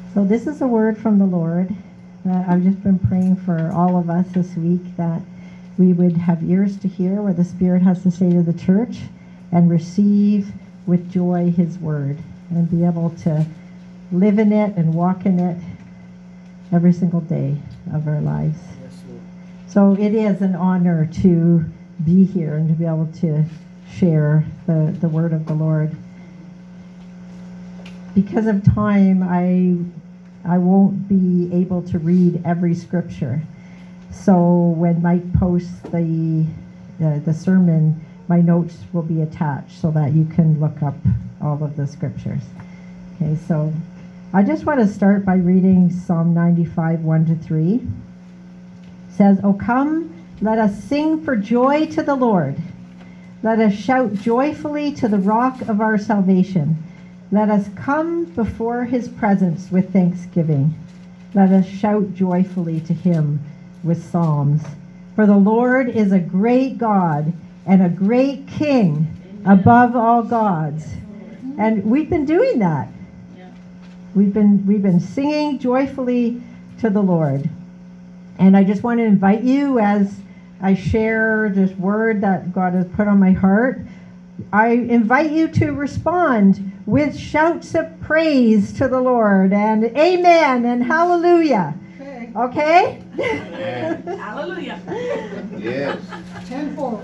So this is a word from the Lord. I've just been praying for all of us this week that we would have ears to hear what the Spirit has to say to the church and receive with joy His word and be able to live in it and walk in it every single day of our lives. Yes, Lord. So it is an honor to be here and to be able to share the word of the Lord. Because of time, I won't be able to read every scripture. So when Mike posts the sermon, my notes will be attached so that you can look up all of the scriptures. Okay, so I just want to start by reading Psalm 95, 1-3. It says, "O come, let us sing for joy to the Lord. Let us shout joyfully to the rock of our salvation. Let us come before His presence with thanksgiving. Let us shout joyfully to Him with psalms. For the Lord is a great God and a great King above all gods." And we've been doing that. We've been singing joyfully to the Lord. And I just want to invite you, as I share this word that God has put on my heart, I invite you to respond with shouts of praise to the Lord and amen and hallelujah. Okay? Hallelujah. Yes. Tenfold.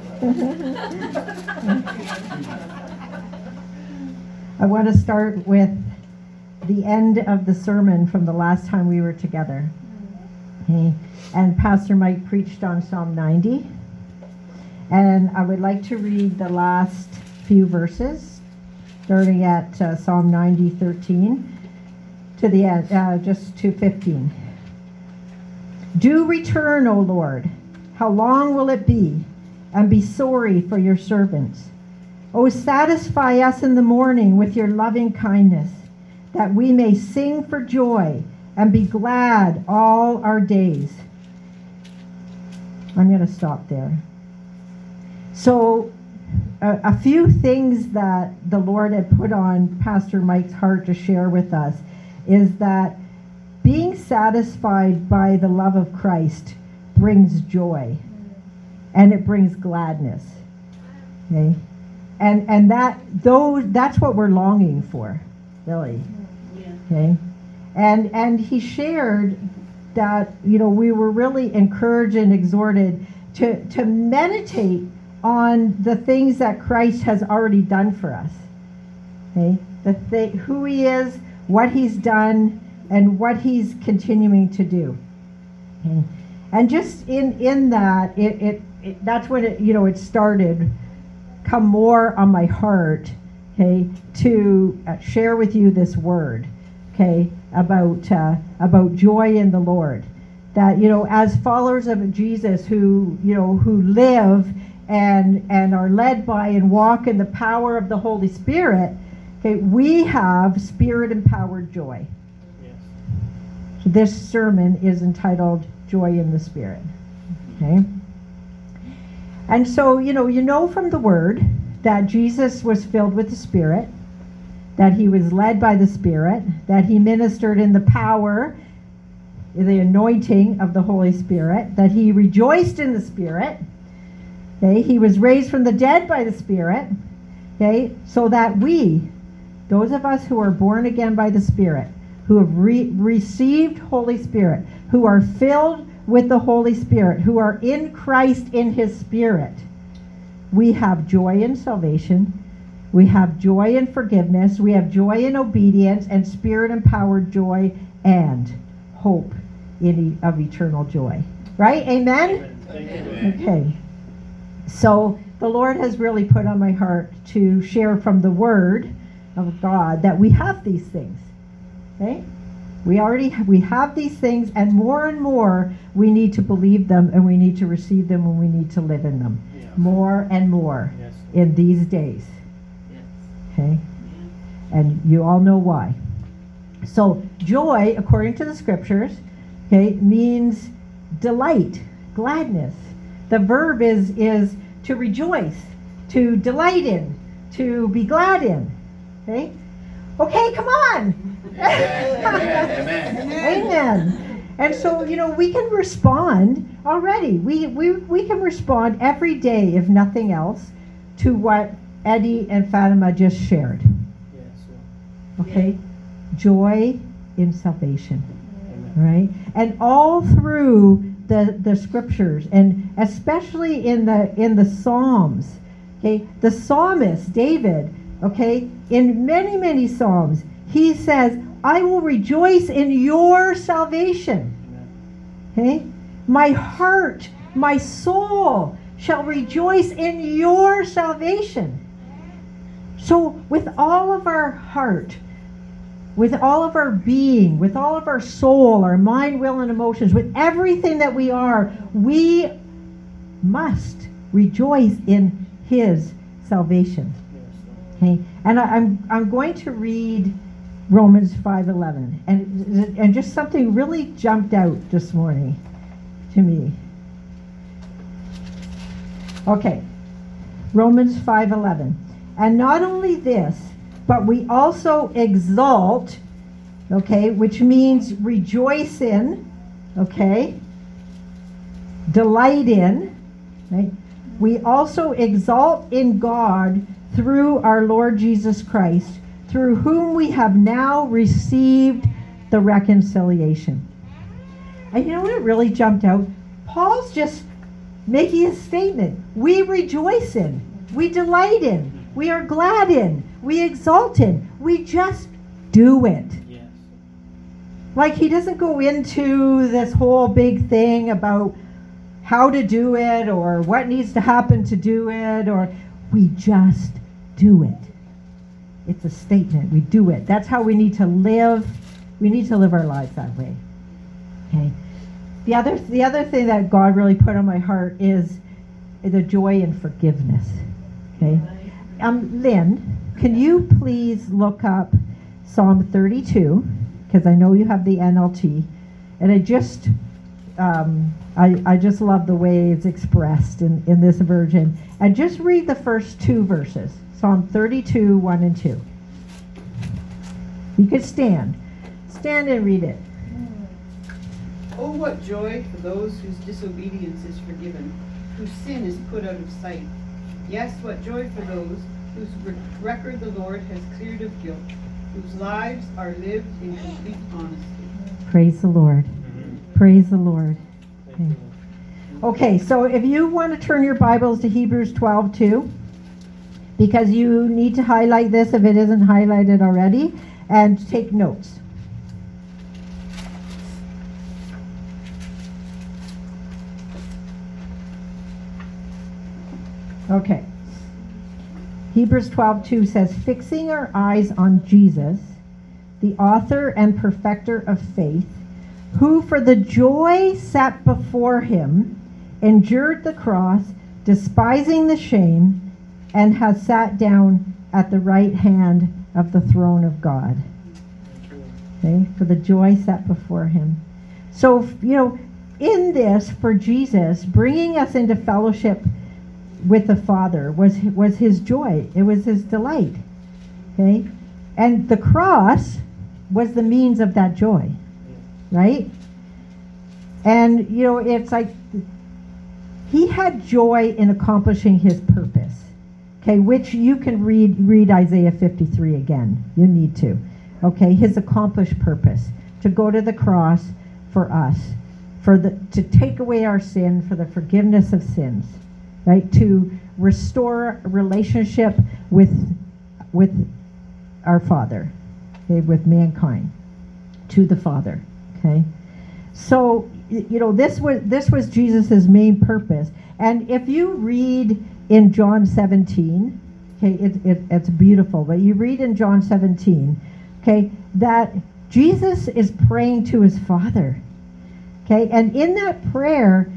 I want to start with the end of the sermon from the last time we were together. Okay. And Pastor Mike preached on Psalm 90. And I would like to read the last few verses, starting at Psalm 90, 13, to the end, just to 15. "Do return, O Lord. How long will it be? And be sorry for your servants. O satisfy us in the morning with your loving kindness, that we may sing for joy and be glad all our days." I'm going to stop there. So a few things that the Lord had put on Pastor Mike's heart to share with us is that being satisfied by the love of Christ brings joy and it brings gladness. Okay? And that's what we're longing for, really. Okay? And he shared that, we were really encouraged and exhorted to meditate on the things that Christ has already done for us. Okay? Who He is, what He's done, and what He's continuing to do. Okay? And just in that, that's when it started, come more on my heart, okay, to share with you this word, okay, about joy in the Lord. That, as followers of Jesus who live and are led by and walk in the power of the Holy Spirit, okay, we have Spirit-empowered joy. Yes. So this sermon is entitled Joy in the Spirit. Okay? And so, you know from the Word that Jesus was filled with the Spirit, that He was led by the Spirit, that He ministered in the power, the anointing of the Holy Spirit, that He rejoiced in the Spirit. Okay, He was raised from the dead by the Spirit. Okay, so that we, those of us who are born again by the Spirit, who have received Holy Spirit, who are filled with the Holy Spirit, who are in Christ in His Spirit, we have joy in salvation, we have joy in forgiveness, we have joy in obedience, and Spirit-empowered joy and hope of eternal joy. Right? Amen? Amen. Okay. So the Lord has really put on my heart to share from the Word of God that we have these things. Okay? We have these things, and more we need to believe them, and we need to receive them, and we need to live in them. Yeah. More and more Yes. in these days. Yes. Okay? And you all know why. So joy, according to the scriptures, okay, means delight, gladness. The verb is to rejoice, to delight in, to be glad in. Okay? Okay, come on. Amen. Amen. And so, we can respond already. We can respond every day, if nothing else, to what Eddie and Fatima just shared. Okay? Joy in salvation. Right? And all through the scriptures, and especially in the Psalms. Okay? The psalmist, David, okay, in many, many Psalms, he says, I will rejoice in your salvation. Okay? My heart, my soul shall rejoice in your salvation. So with all of our heart, with all of our being, with all of our soul, our mind, will, and emotions, with everything that we are, we must rejoice in his salvation. Okay? And I'm going to read Romans 5:11, and just something really jumped out this morning to me. Okay, Romans 5:11, and not only this, but we also exalt, okay, which means rejoice in, okay, delight in, right? We also exalt in God through our Lord Jesus Christ, through whom we have now received the reconciliation. And you know what really jumped out? Paul's just making a statement. We rejoice in, we delight in, we are glad in, we exalt in, we just do it. Yes. Like, he doesn't go into this whole big thing about how to do it or what needs to happen to do it, or we just do it. It's a statement. We do it. That's how we need to live. We need to live our lives that way. Okay. The other thing that God really put on my heart is the joy in forgiveness. Okay. Lynn, can you please look up Psalm 32, because I know you have the NLT, and I just love the way it's expressed in this version. And just read the first two verses. Psalm 32, 1 and 2. You could stand. Stand and read it. Oh, what joy for those whose disobedience is forgiven, whose sin is put out of sight. Yes, what joy for those whose record the Lord has cleared of guilt, whose lives are lived in complete honesty. Praise the Lord. Praise the Lord. Okay. Okay, so if you want to turn your Bibles to Hebrews 12:2, because you need to highlight this if it isn't highlighted already, and take notes. Okay. Hebrews 12:2 says, fixing our eyes on Jesus, the author and perfecter of faith, who for the joy set before him endured the cross, despising the shame, and has sat down at the right hand of the throne of God. Okay, for the joy set before him. So, in this, for Jesus, bringing us into fellowship with the Father was his joy. It was his delight. Okay? And the cross was the means of that joy. Right? And, it's like he had joy in accomplishing his purpose. Okay, which you can read Isaiah 53 again. You need to. Okay, his accomplished purpose, to go to the cross for us, to take away our sin, for the forgiveness of sins, right? To restore a relationship with our Father, okay, with mankind, to the Father. Okay, so this was Jesus's main purpose. And if you read in John 17, okay, it's beautiful, but you read in John 17, okay, that Jesus is praying to his Father, okay, and in that prayer,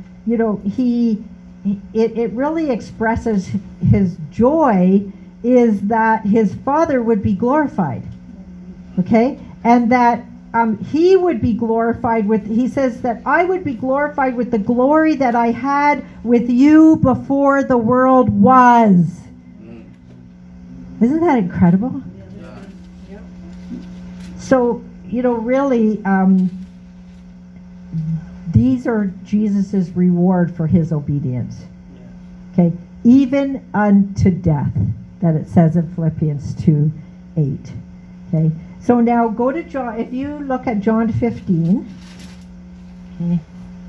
it really expresses his joy is that his Father would be glorified, okay, and that he would be glorified he says that I would be glorified with the glory that I had with you before the world was. Isn't that incredible? So, really, these are Jesus's reward for his obedience. Okay, even unto death, that it says in Philippians 2:8. Okay, so now go to John. If you look at John 15. Okay.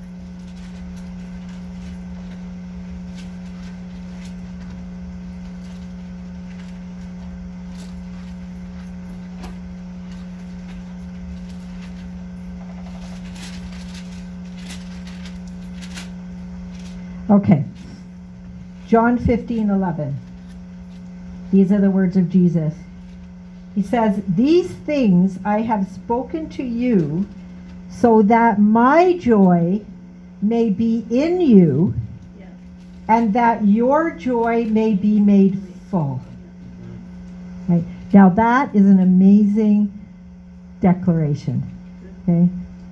Okay, John 15:11. These are the words of Jesus. He says, "These things I have spoken to you, so that my joy may be in you, Yeah. and that your joy may be made full." Right? Now that is an amazing declaration. Okay,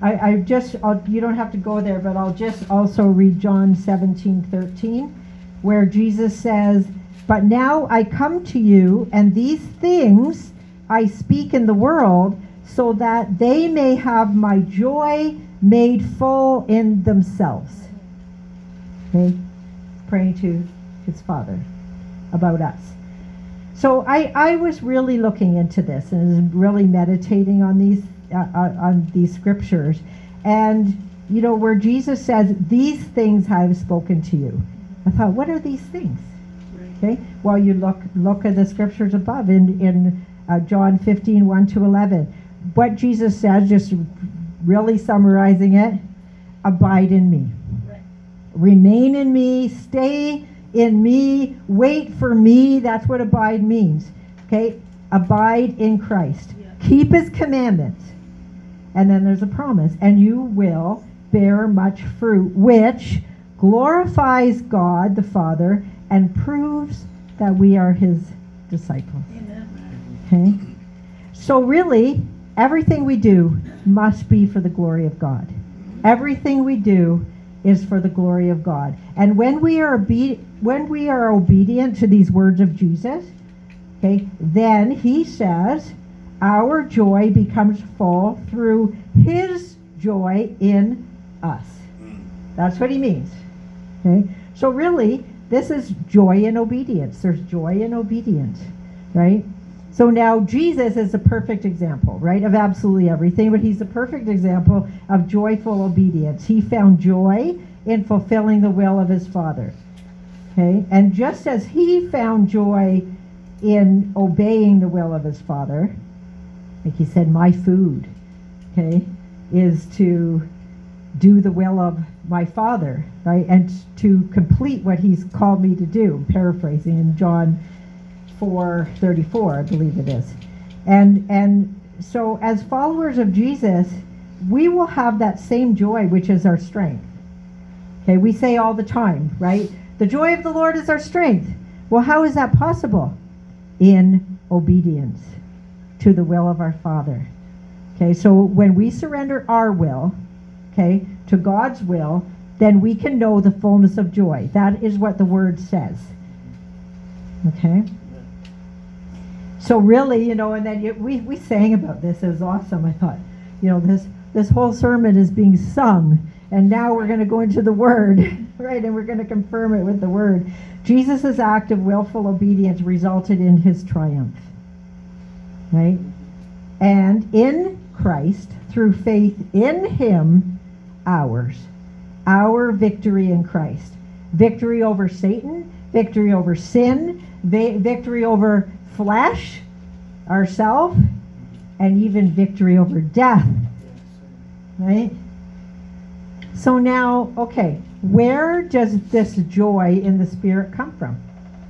you don't have to go there, but I'll just also read John 17:13, where Jesus says, "But now I come to you, and these things I speak in the world, so that they may have my joy made full in themselves." Okay, praying to his Father about us. So I was really looking into this and really meditating on these scriptures, and where Jesus says, "These things I have spoken to you." I thought, what are these things? Okay, well, you look at the scriptures above in John 15:1-11. What Jesus says, just really summarizing it: abide in me, Right. remain in me, stay in me, wait for me. That's what abide means. Okay, abide in Christ, Yeah. keep his commandments. And then there's a promise, and you will bear much fruit, which glorifies God the Father and proves that we are his disciples. Amen. Okay? So really, everything we do must be for the glory of God. Everything we do is for the glory of God. And when we are obedient to these words of Jesus, okay, then he says, our joy becomes full through his joy in us. That's what he means. Okay? So really, this is joy in obedience. There's joy in obedience, right? So now Jesus is a perfect example, right, of absolutely everything, but he's a perfect example of joyful obedience. He found joy in fulfilling the will of his Father. Okay? And just as he found joy in obeying the will of his Father, like he said, my food, okay, is to do the will of my Father, right, and to complete what he's called me to do. Paraphrasing in John 4:34, I believe it is. And so as followers of Jesus, we will have that same joy, which is our strength. Okay, we say all the time, right? The joy of the Lord is our strength. Well, how is that possible? In obedience to the will of our Father. Okay, so when we surrender our will, okay, to God's will, then we can know the fullness of joy. That is what the Word says. Okay? So really, and then we sang about this. It was awesome. I thought, this whole sermon is being sung, and now we're going to go into the Word, right? And we're going to confirm it with the Word. Jesus' act of willful obedience resulted in his triumph, right? And in Christ, through faith in him, our victory in Christ. Victory over Satan, victory over sin, victory over flesh, ourself, and even victory over death. Right? So now, okay, where does this joy in the Spirit come from?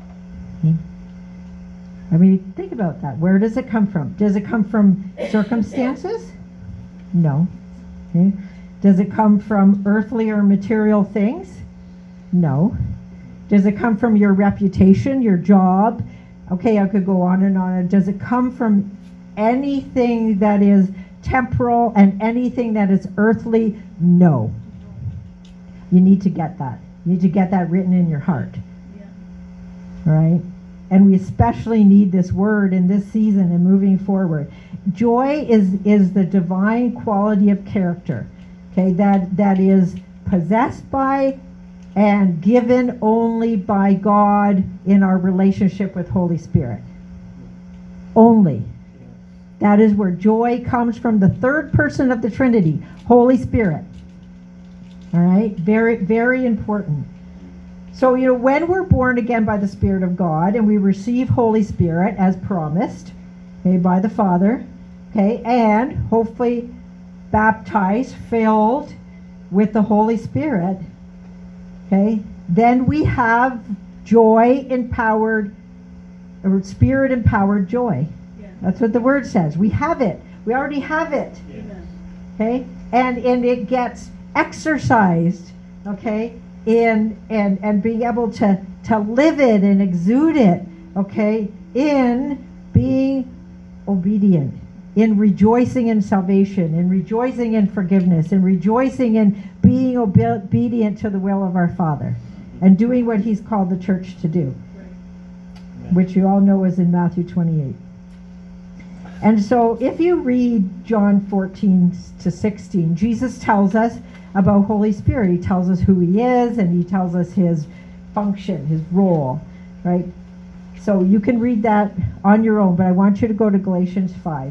I mean, think about that. Where does it come from? Does it come from circumstances? No. Okay. Does it come from earthly or material things? No. Does it come from your reputation, your job? Okay, I could go on and on. Does it come from anything that is temporal and anything that is earthly? No. You need to get that. You need to get that written in your heart. Yeah. Right? and we especially need this word in this season and moving forward. Joy is the divine quality of character, okay, that is possessed by and given only by God in our relationship with Holy Spirit. Only. That is where joy comes from, the third person of the Trinity, Holy Spirit. All right? Very, very important. So, when we're born again by the Spirit of God and we receive Holy Spirit as promised, okay, by the Father, okay, and hopefully baptized, filled with the Holy Spirit, okay, then we have joy-empowered, or Spirit-empowered joy. Yeah. That's what the word says. We have it. We already have it. Amen. Okay? And it gets exercised, okay, and being able to live it and exude it, okay, in being obedient, in rejoicing in salvation, in rejoicing in forgiveness, in rejoicing in being obedient to the will of our Father, and doing what He's called the church to do, which you all know is in Matthew 28. And so if you read John 14 to 16, Jesus tells us about Holy Spirit. He tells us who He is, and He tells us His function, His role, right? So you can read that on your own, but I want you to go to Galatians 5.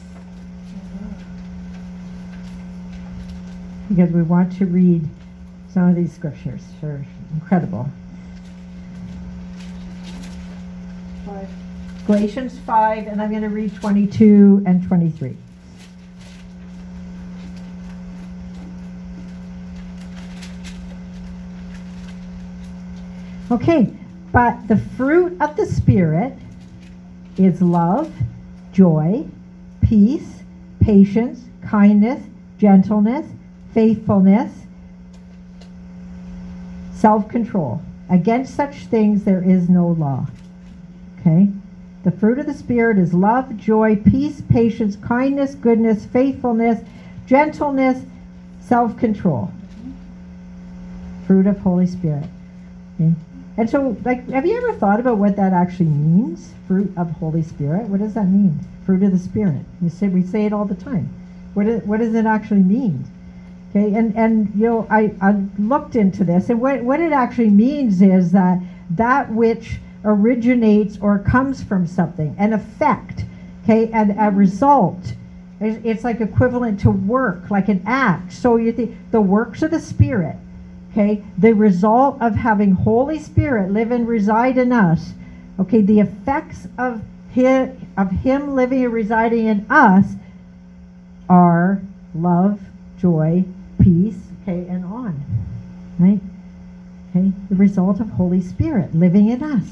Because we want to read some of these scriptures. They're incredible. Galatians 5, and I'm going to read 22 and 23. Okay, but the fruit of the Spirit is love, joy, peace, patience, kindness, gentleness, faithfulness, self-control. Against such things there is no law. Okay? The fruit of the Spirit is love, joy, peace, patience, kindness, goodness, faithfulness, gentleness, self-control. Fruit of Holy Spirit. Okay? And so, have you ever thought about what that actually means? Fruit of Holy Spirit. What does that mean? Fruit of the Spirit. We say it all the time. What does it actually mean? Okay, and I looked into this, and what it actually means is that which originates or comes from something, an effect, okay, and a result. It's like equivalent to work, like an act. So you think the works of the Spirit, okay, the result of having Holy Spirit live and reside in us, okay, the effects of Him living and residing in us are love, joy, peace, okay, and on, right? Okay, the result of Holy Spirit living in us.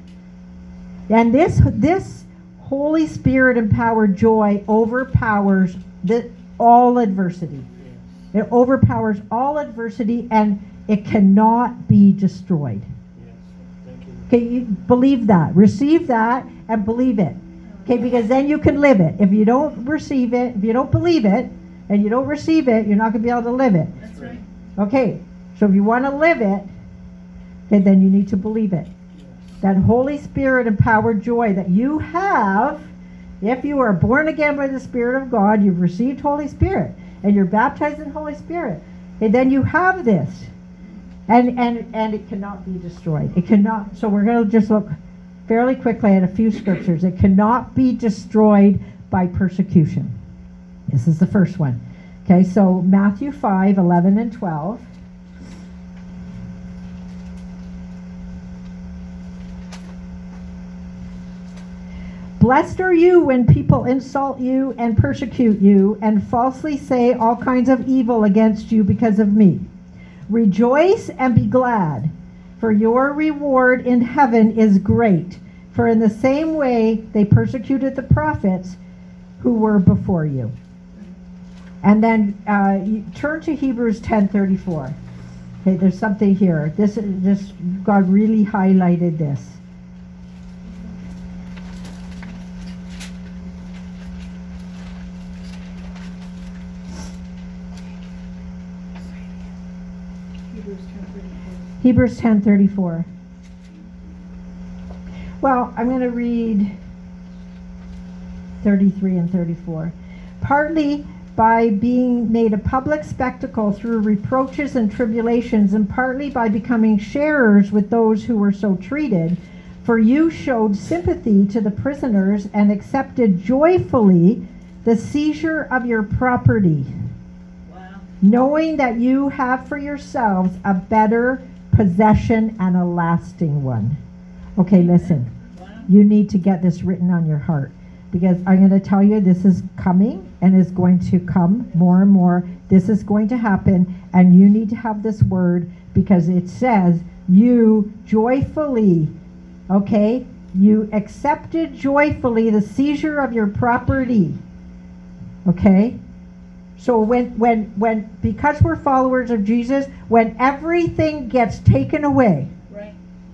And this Holy Spirit empowered joy overpowers all adversity. It overpowers all adversity, and it cannot be destroyed. Yes. Thank you. Okay, you believe that. Receive that and believe it. Okay, because then you can live it. If you don't receive it, if you don't believe it, and you don't receive it, you're not going to be able to live it. That's right. Okay, so if you want to live it, okay, then you need to believe it. That Holy Spirit empowered joy that you have, if you are born again by the Spirit of God, you've received Holy Spirit, and you're baptized in Holy Spirit, and then you have this, and it cannot be destroyed. It cannot. So we're going to just look fairly quickly at a few scriptures. It cannot be destroyed by persecution. This is the first one. Okay, so Matthew 5, 11 and 12. Blessed are you when people insult you and persecute you and falsely say all kinds of evil against you because of me. Rejoice and be glad, for your reward in heaven is great. For in the same way they persecuted the prophets who were before you. And then you turn to Hebrews 10:34. Okay, there's something here. This God really highlighted this. Hebrews 10:34. Well, I'm going to read 33 and 34. Partly by being made a public spectacle through reproaches and tribulations, and partly by becoming sharers with those who were so treated. For you showed sympathy to the prisoners and accepted joyfully the seizure of your property, Wow. knowing that you have for yourselves a better possession and a lasting one. Okay, listen. Wow. You need to get this written on your heart, because I'm going to tell you this is coming and is going to come more and more. This is going to happen, and you need to have this word, because it says you joyfully, okay, you accepted joyfully the seizure of your property. Okay? So when because we're followers of Jesus, when everything gets taken away Right.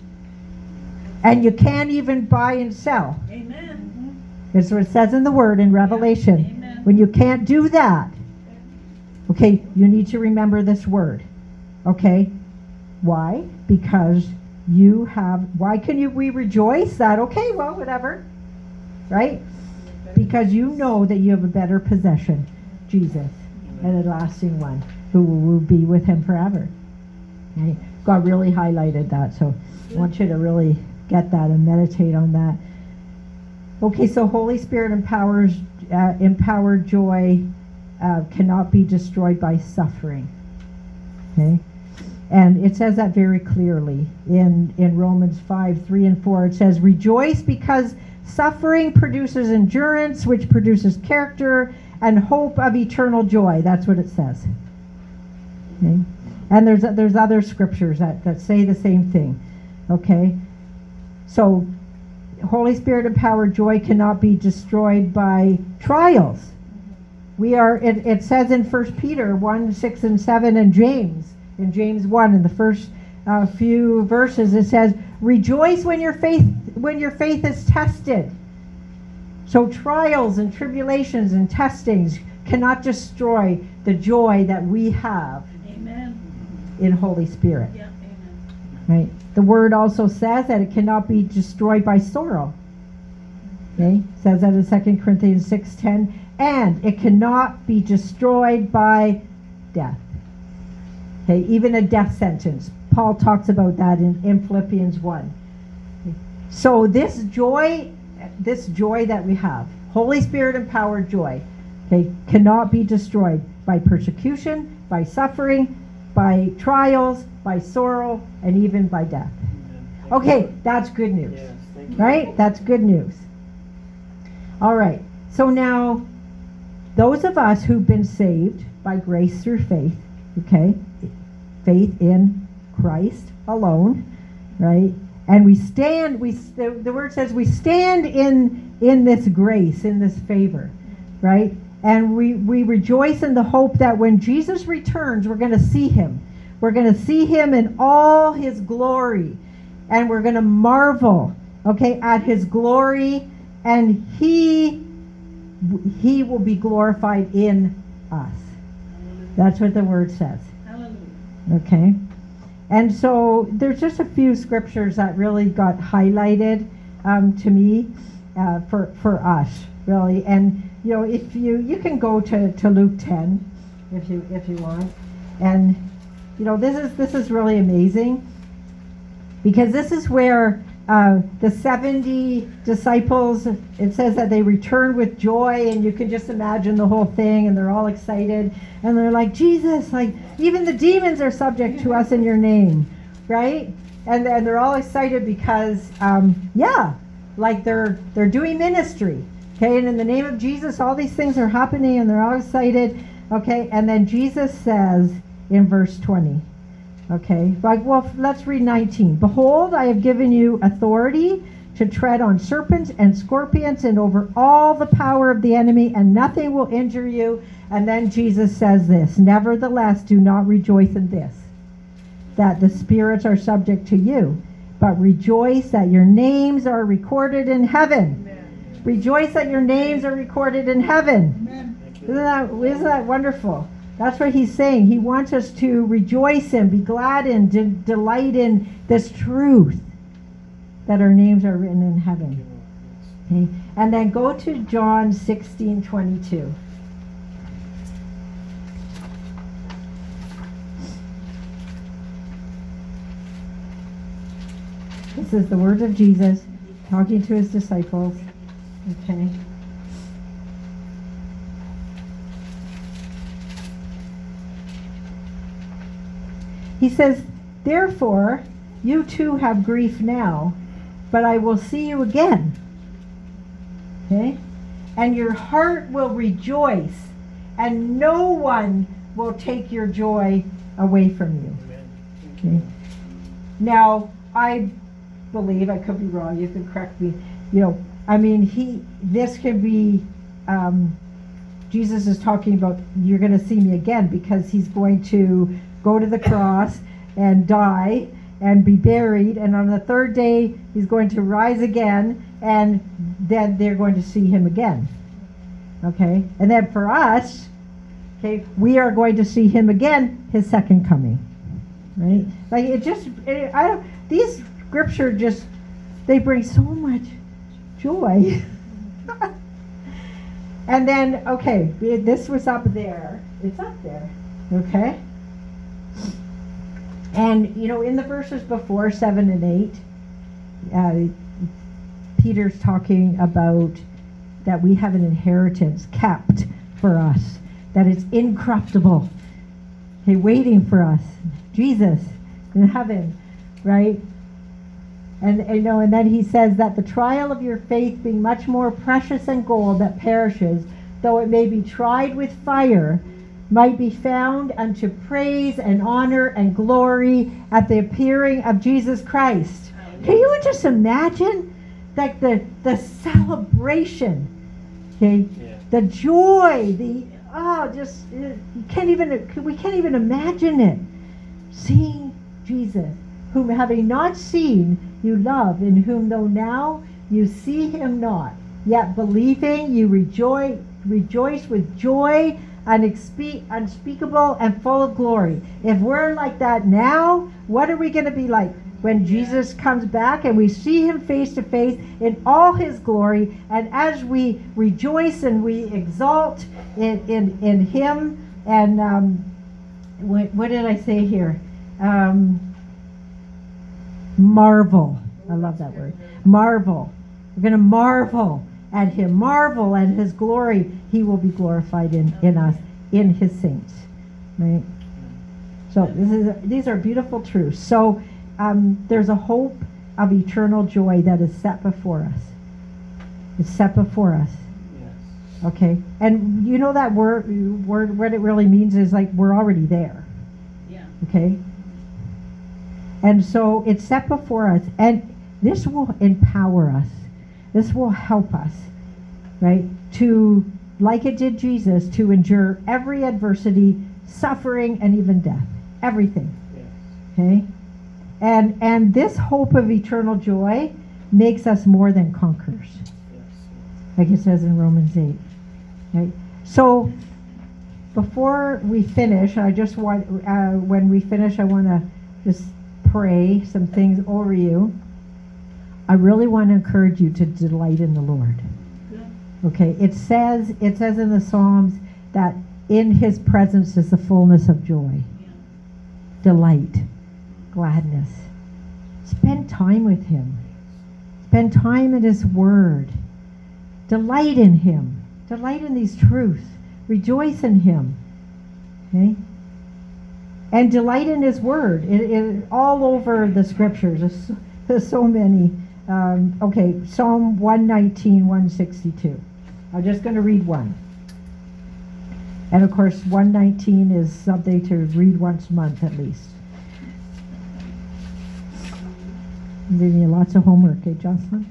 and you can't even buy and sell, Amen. that's what it says in the word in Revelation. Amen. When you can't do that, okay, you need to remember this word. Okay? Why? Because you have, why can we rejoice that, okay, well, whatever, right? Because you know that you have a better possession, Jesus, and a lasting one, who will be with him forever. Okay? God really highlighted that, so I want you to really get that and meditate on that. Okay, so Holy Spirit empowered joy cannot be destroyed by suffering. Okay? And it says that very clearly in Romans 5:3 and 4. It says, rejoice because suffering produces endurance, which produces character and hope of eternal joy. That's what it says. Okay? And there's other scriptures that say the same thing. Okay? So Holy Spirit empowered joy cannot be destroyed by trials. It says in 1 Peter 1:6 and 7, and in James 1, in the first few verses, it says, rejoice when your faith is tested. So trials and tribulations and testings cannot destroy the joy that we have Amen. in Holy Spirit. Yeah. Amen. Right? The word also says that it cannot be destroyed by sorrow. Okay? It says that in 2 Corinthians 6:10, and it cannot be destroyed by death. Okay? Even a death sentence. Paul talks about that in Philippians 1. So this joy that we have, Holy Spirit empowered joy, okay, cannot be destroyed by persecution, by suffering, by trials, by sorrow, and even by death. Okay, that's good news. Yes, thank you. Right? That's good news. All right. So now, those of us who've been saved by grace through faith, okay, faith in Christ alone, right? And we stand, the word says we stand in this grace, in this favor, right? And we rejoice in the hope that when Jesus returns, we're going to see him. We're going to see him in all his glory. And we're going to marvel, okay, at his glory. And he will be glorified in us. That's what the word says. Hallelujah. Okay? And so there's just a few scriptures that really got highlighted to me for us, really. And you know, if you can go to Luke 10 if you want. And you know, this is really amazing, because this is where the 70 disciples, it says that they returned with joy, and you can just imagine the whole thing, and they're all excited, and they're like, Jesus, like, even the demons are subject to us in your name, right? And they're all excited because, like they're doing ministry, okay? And in the name of Jesus, all these things are happening, and they're all excited, okay? And then Jesus says in verse 20, okay, like, well, let's read 19. Behold, I have given you authority to tread on serpents and scorpions and over all the power of the enemy, and nothing will injure you. And then Jesus says this, nevertheless, do not rejoice in this, that the spirits are subject to you, but rejoice that your names are recorded in heaven. Amen. Rejoice that your names are recorded in heaven. Amen. Isn't that wonderful? That's what he's saying. He wants us to rejoice in, be glad in, delight in this truth. that our names are written in heaven. Okay? And then go to John 16:22. This is the words of Jesus talking to his disciples. Okay. He says, therefore, you too have grief now, but I will see you again. Okay? And your heart will rejoice, and no one will take your joy away from you. Okay? Now, I believe, I could be wrong, you can correct me, I mean, this could be, Jesus is talking about, you're going to see me again, because he's going to go to the cross and die and be buried, and on the third day he's going to rise again, and then they're going to see him again. Okay? And then for us, okay, we are going to see him again, his second coming. Right? Like these scripture they bring so much joy. And then, okay, this was up there. It's up there. Okay? And, in the verses before, 7 and 8, Peter's talking about that we have an inheritance kept for us, that it's incorruptible, okay, waiting for us. Jesus in heaven, right? And then he says that the trial of your faith being much more precious than gold that perishes, though it may be tried with fire, might be found unto praise and honor and glory at the appearing of Jesus Christ. Can you just imagine like the celebration, okay? Yeah. The joy, we can't even imagine it. Seeing Jesus, whom having not seen you love, in whom though now you see him not, yet believing you rejoice with joy unspeakable and full of glory. If we're like that now, what are we going to be like when Jesus comes back and we see him face to face in all his glory, and as we rejoice and we exalt in him, and what did I say here? Marvel. I love that word. Marvel. We're going to marvel at him, marvel at his glory. He will be glorified in us, in his saints, right? So these are beautiful truths. So there's a hope of eternal joy that is set before us. It's set before us. Yes. Okay, and that word, what it really means is like we're already there. Yeah. Okay. And so it's set before us, and this will empower us. This will help us, right, to, like it did Jesus, to endure every adversity, suffering, and even death. Everything. Yes. Okay? And this hope of eternal joy makes us more than conquerors. Yes. Like it says in Romans 8. Right? So, before we finish, I just want, when we finish, I want to just pray some things over you. I really want to encourage you to delight in the Lord. Okay, it says in the Psalms that in his presence is the fullness of joy. Delight, gladness. Spend time with him. Spend time in his word. Delight in him. Delight in these truths. Rejoice in him. Okay? And delight in his word. It all over the scriptures. There's so many. Okay, Psalm 119, 162. I'm just going to read one. And of course, 119 is something to read once a month at least. I'm giving you lots of homework, eh, Jocelyn?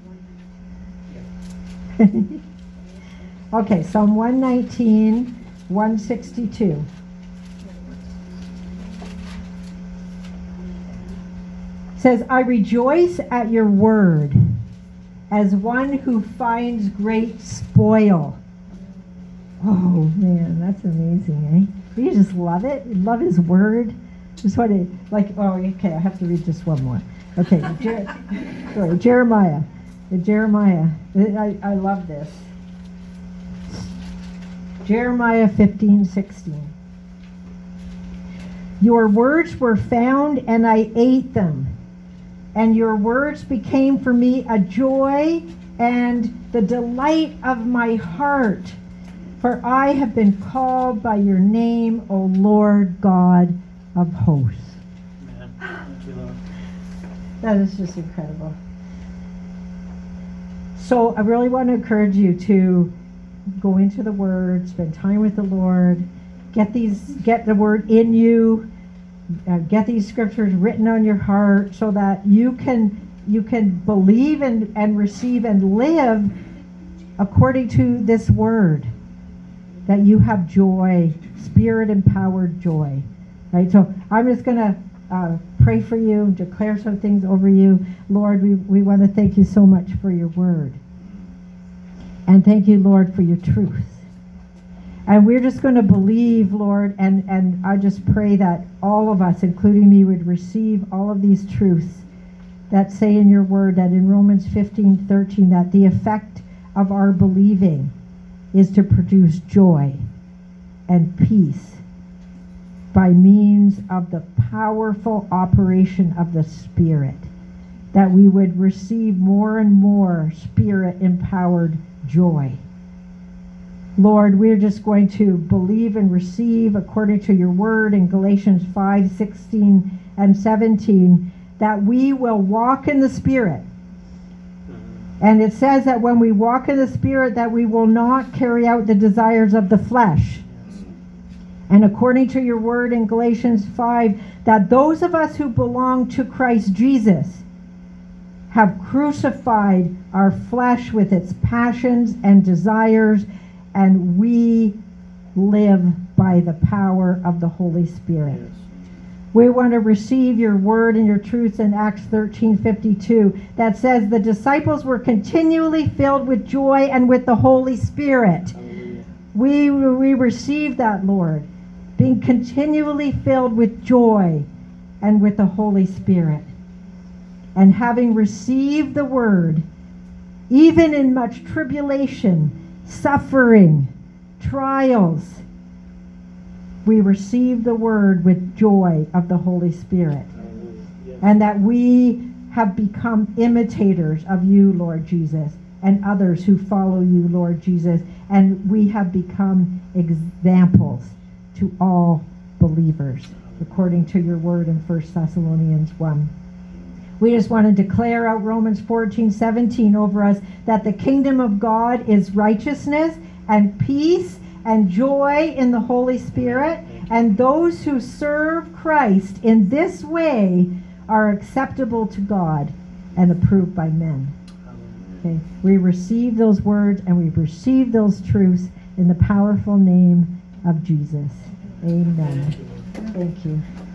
Okay, Psalm 119, 162. Says, I rejoice at your word as one who finds great spoil. Oh man, that's amazing, eh? You just love it. You love his word. Just want to, like, oh, okay, I have to read just one more. Okay, sorry, Jeremiah. Jeremiah. I love this. Jeremiah 15:16. Your words were found and I ate them, and your words became for me a joy and the delight of my heart. For I have been called by your name, O Lord God of hosts. Amen. Thank you, Lord. That is just incredible. So I really want to encourage you to go into the Word, spend time with the Lord, get the Word in you, get these scriptures written on your heart, so that you can believe and receive and live according to this Word. That you have joy, Spirit-empowered joy. Right? So I'm just going to pray for you, declare some things over you. Lord, we want to thank you so much for your Word. And thank you, Lord, for your truth. And we're just going to believe, Lord, and I just pray that all of us, including me, would receive all of these truths that say in your Word, that in Romans 15:13, that the effect of our believing is to produce joy and peace by means of the powerful operation of the Spirit, that we would receive more and more Spirit-empowered joy. Lord, we're just going to believe and receive according to your word in Galatians 5:16 and 17, that we will walk in the Spirit. And it says that when we walk in the Spirit, that we will not carry out the desires of the flesh. And according to your word in Galatians 5, that those of us who belong to Christ Jesus have crucified our flesh with its passions and desires, and we live by the power of the Holy Spirit. Yes. We want to receive your word and your truths in Acts 13:52 that says the disciples were continually filled with joy and with the Holy Spirit. Hallelujah. We receive that, Lord, being continually filled with joy and with the Holy Spirit. And having received the word, even in much tribulation, suffering, trials, we receive the word with joy of the Holy Spirit. Hallelujah. Yes. And that we have become imitators of you, Lord Jesus, and others who follow you, Lord Jesus. And we have become examples to all believers, according to your word in 1 Thessalonians 1. We just want to declare out Romans 14:17 over us, that the kingdom of God is righteousness and peace and joy in the Holy Spirit, and those who serve Christ in this way are acceptable to God and approved by men. Okay, we receive those words and we receive those truths in the powerful name of Jesus. Amen. Thank you.